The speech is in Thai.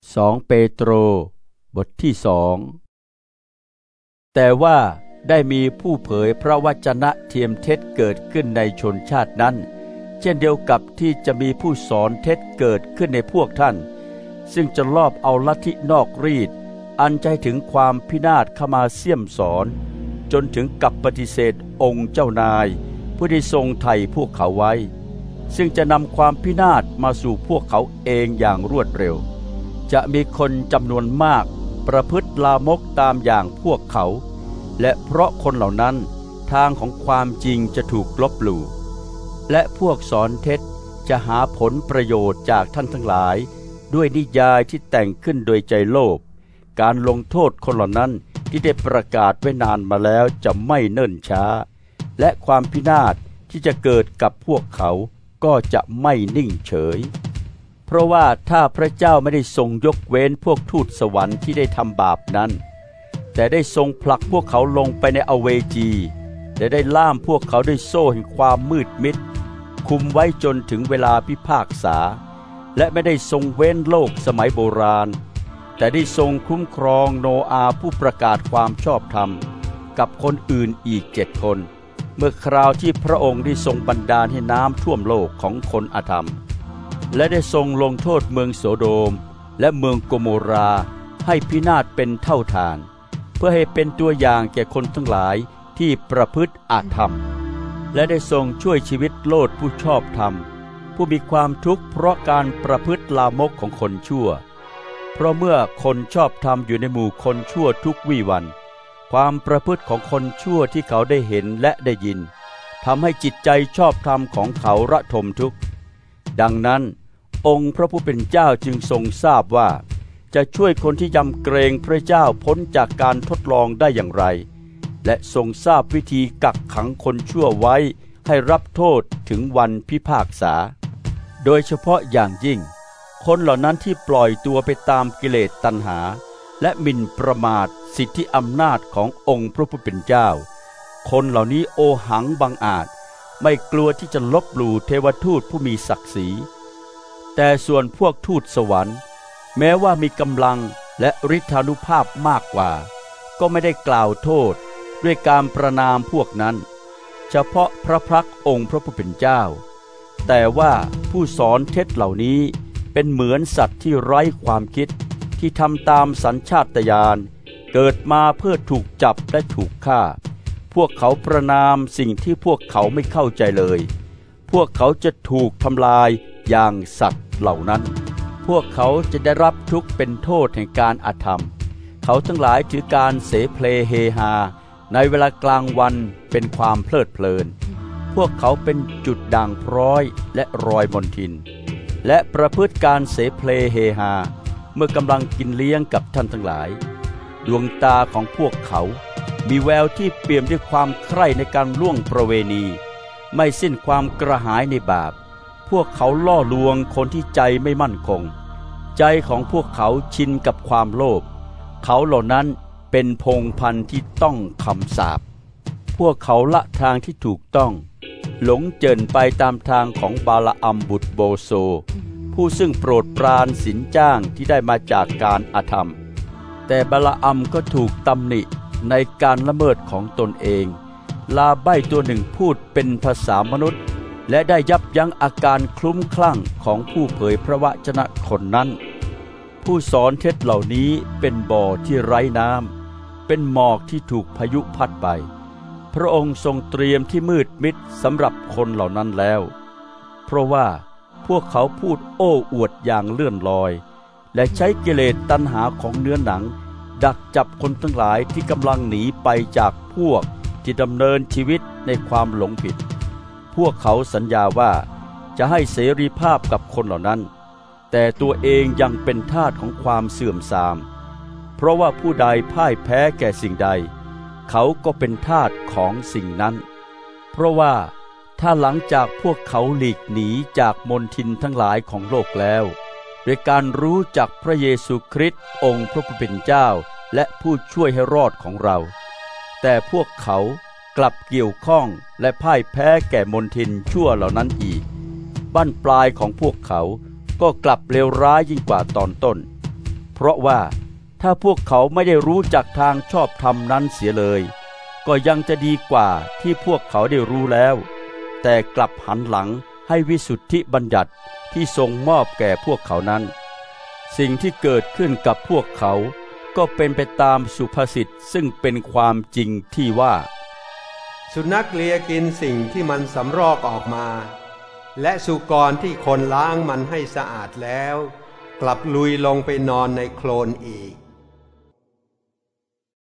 2เปโตรบทที่2แต่ว่าได้มีผู้เผยพระวจนะเทียมเท็จเกิดขึ้นในชนชาตินั้นเช่นเดียวกับที่จะมีผู้สอนเท็จเกิดขึ้นในพวกท่านซึ่งจะลอบเอาลัทธินอกรีดอันใจถึงความพินาศเข้ามาเสี่ยมสอนจนถึงกับปฏิเสธองค์เจ้านายผู้ได้ทรงไถ่พวกเขาไว้ซึ่งจะนำความพินาศมาสู่พวกเขาเองอย่างรวดเร็วจะมีคนจำนวนมากประพฤติลามกตามอย่างพวกเขาและเพราะคนเหล่านั้นทางของความจริงจะถูกลบหลู่และพวกสอนเท็จจะหาผลประโยชน์จากท่านทั้งหลายด้วยนิยายที่แต่งขึ้นโดยใจโลภการลงโทษคนเหล่านั้นที่ได้ประกาศไว้นานมาแล้วจะไม่เนิ่นช้าและความพินาศที่จะเกิดกับพวกเขาก็จะไม่นิ่งเฉยเพราะว่าถ้าพระเจ้าไม่ได้ทรงยกเว้นพวกทูตสวรรค์ที่ได้ทำบาปนั้นแต่ได้ทรงผลักพวกเขาลงไปในอเวจีและได้ล่ามพวกเขาด้วยโซ่แห่งความมืดมิดคุมไว้จนถึงเวลาพิพากษาและไม่ได้ทรงเว้นโลกสมัยโบราณแต่ได้ทรงคุ้มครองโนอาห์ผู้ประกาศความชอบธรรมกับคนอื่นอีก7 คนเมื่อคราวที่พระองค์ได้ทรงบันดาลให้น้ำท่วมโลกของคนอธรรมและได้ทรงลงโทษเมืองโสโดมและเมืองโกโมราให้พินาศเป็นเท่าทานเพื่อให้เป็นตัวอย่างแก่คนทั้งหลายที่ประพฤติอธรรมและได้ทรงช่วยชีวิตโลดผู้ชอบธรรมผู้มีความทุกข์เพราะการประพฤติลามกของคนชั่วเพราะเมื่อคนชอบธรรมอยู่ในหมู่คนชั่วทุกวี่วันความประพฤติของคนชั่วที่เขาได้เห็นและได้ยินทำให้จิตใจชอบธรรมของเขาระทมทุกข์ดังนั้นองค์พระผู้เป็นเจ้าจึงทรงทราบว่าจะช่วยคนที่ยำเกรงพระเจ้าพ้นจากการทดลองได้อย่างไรและทรงทราบวิธีกักขังคนชั่วไว้ให้รับโทษถึงวันพิพากษาโดยเฉพาะอย่างยิ่งคนเหล่านั้นที่ปล่อยตัวไปตามกิเลสตัณหาและหมิ่นประมาทสิทธิอำนาจขององค์พระผู้เป็นเจ้าคนเหล่านี้โอหังบังอาจไม่กลัวที่จะลบหลู่เทวทูตผู้มีศักดิ์ศรีแต่ส่วนพวกทูตสวรรค์แม้ว่ามีกำลังและฤทธานุภาพมากกว่าก็ไม่ได้กล่าวโทษด้วยการประณามพวกนั้นเฉพาะพระพักองค์พระผู้เป็นเจ้าแต่ว่าผู้สอนเท็จเหล่านี้เป็นเหมือนสัตว์ที่ไร้ความคิดที่ทำตามสัญชาตญาณเกิดมาเพื่อถูกจับและถูกฆ่าพวกเขาประณามสิ่งที่พวกเขาไม่เข้าใจเลยพวกเขาจะถูกทำลายอย่างสัตว์เหล่านั้นพวกเขาจะได้รับทุกข์เป็นโทษแห่งการอธรรมเขาทั้งหลายถือการเสเพลเฮฮาในเวลากลางวันเป็นความเพลิดเพลินพวกเขาเป็นจุดด่างพร้อยและรอยมนทินและประพฤติการเสเพลเฮฮาเมื่อกำลังกินเลี้ยงกับท่านทั้งหลายดวงตาของพวกเขามีแววที่เปี่ยมด้วยความใคร่ในการล่วงประเวณีไม่สิ้นความกระหายในบาปพวกเขาล่อลวงคนที่ใจไม่มั่นคงใจของพวกเขาชินกับความโลภเขาเหล่านั้นเป็นพงศ์พันธุ์ที่ต้องคำสาปพวกเขาละทางที่ถูกต้องหลงเจิ่นไปตามทางของบาลอัมบุตรโบโซผู้ซึ่งโปรดปรานสินจ้างที่ได้มาจากการอธรรมแต่บาลอัมก็ถูกตำหนิในการละเมิดของตนเองลาใบ้ตัวหนึ่งพูดเป็นภาษามนุษย์และได้ยับยั้งอาการคลุ้มคลั่งของผู้เผยพระวจนะคนนั้นผู้สอนเท็จเหล่านี้เป็นบ่อที่ไร้น้ำเป็นหมอกที่ถูกพายุพัดไปพระองค์ทรงเตรียมที่มืดมิดสำหรับคนเหล่านั้นแล้วเพราะว่าพวกเขาพูดโอ้อวดอย่างเลื่อนลอยและใช้กิเลสตัณหาของเนื้อหนังดักจับคนทั้งหลายที่กำลังหนีไปจากพวกที่ดำเนินชีวิตในความหลงผิดพวกเขาสัญญาว่าจะให้เสรีภาพกับคนเหล่านั้นแต่ตัวเองยังเป็นทาสของความเสื่อมทรามเพราะว่าผู้ใดพ่ายแพ้แก่สิ่งใดเขาก็เป็นทาสของสิ่งนั้นเพราะว่าถ้าหลังจากพวกเขาหลีกหนีจากมลทินทั้งหลายของโลกแล้วโดยการรู้จักพระเยซูคริสต์องค์พระผู้เป็นเจ้าและผู้ช่วยให้รอดของเราแต่พวกเขากลับเกี่ยวข้องและพ่ายแพ้แก่มลทินชั่วเหล่านั้นอีกบั้นปลายของพวกเขาก็กลับเลวร้ายยิ่งกว่าตอนต้นเพราะว่าถ้าพวกเขาไม่ได้รู้จักทางชอบธรรมนั้นเสียเลยก็ยังจะดีกว่าที่พวกเขาได้รู้แล้วแต่กลับหันหลังให้วิสุทธิบัญญัติที่ทรงมอบแก่พวกเขานั้นสิ่งที่เกิดขึ้นกับพวกเขาก็เป็นไปตามสุภาษิตซึ่งเป็นความจริงที่ว่าสุนัขเลียกินสิ่งที่มันสำรอกออกมาและสุกรที่คนล้างมันให้สะอาดแล้วกลับลุยลงไปนอนในโคลนอีก